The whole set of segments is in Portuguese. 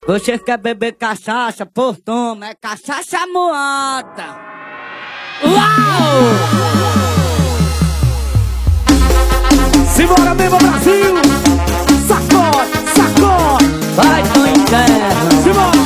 Você quer beber cachaça? Pô, toma, é cachaça moata. Uau! Simbora mesmo, Brasil! Sacode, sacode! Vai pro inferno! Simbora!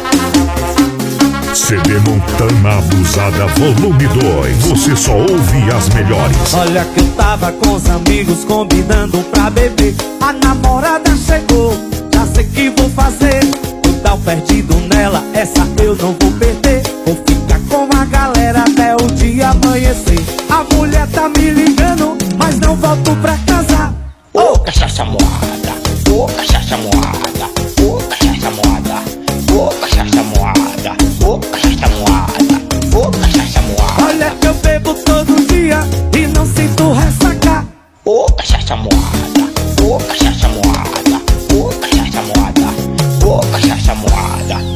CD Montana Abusada Volume 2. Você só ouve as melhores. Olha que eu tava com os amigos combinando pra beber. A namorada chegou, já sei que vou fazer. Eu tava perdido nela, essa eu não vou perder. Vou ficar com a galera até o dia amanhecer. A mulher tá me ligando, mas não volto pra casa. Ô cachaça moada, ô cachaça moada, ô cachaça moada, ô cachaça moada, ô cachaça moada, ô cachaça moada. Olha que eu bebo todo dia e não sinto ressaca. Ô cachaça moada, ô cachaça moada, ô cachaça moada, ô cachaça moada.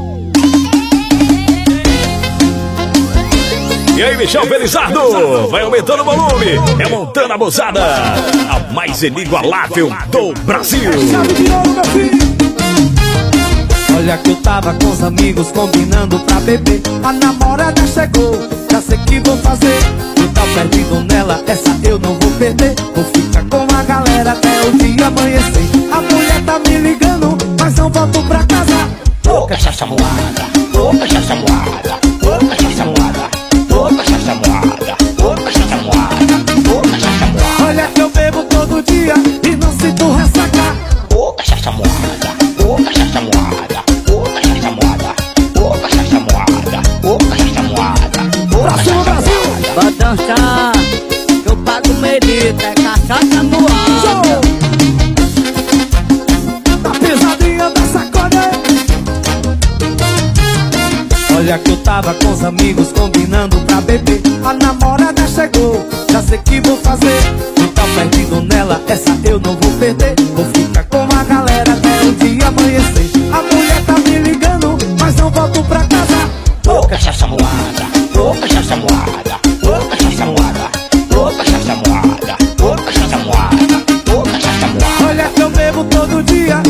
E aí, Michel Felizardo, vai aumentando o volume. É Montana Abusada, a mais inigualável do Brasil. Olha que eu tava com os amigos combinando pra beber. A namorada chegou, já sei que vou fazer. Eu tava perdido nela, essa eu não vou perder. Vou ficar com a galera até o dia amanhecer. A mulher tá me ligando, mas não volto pra casa. Ô cachaça moada, ô cachaça moada, ô cachaça moada, ô cachaça moada, ô cachaça moada, ô cachaça moada. Olha que eu bebo todo dia e não sinto ressaca. Ô cachaça moada, ô cachaça moada, ô cachaça moada, ô cachaça moada, ô cachaça moada, ô cachaça moada. Pode dançar, que eu pago merita, é cachaça moada. A pesadinha da sacode. Olha que eu tava com os amigos combinando pra beber. A namorada chegou, já sei que vou fazer. Eu tava perdido nela, essa eu não vou perder. Vou ficar com a galera até o dia amanhecer. A mulher tá me ligando, mas não volto pra casa. Ô cachaça moada, ô cachaça moada, ô cachaça moada, ô cachaça moada, ô cachaça moada, ô cachaça moada. Olha que eu bebo todo dia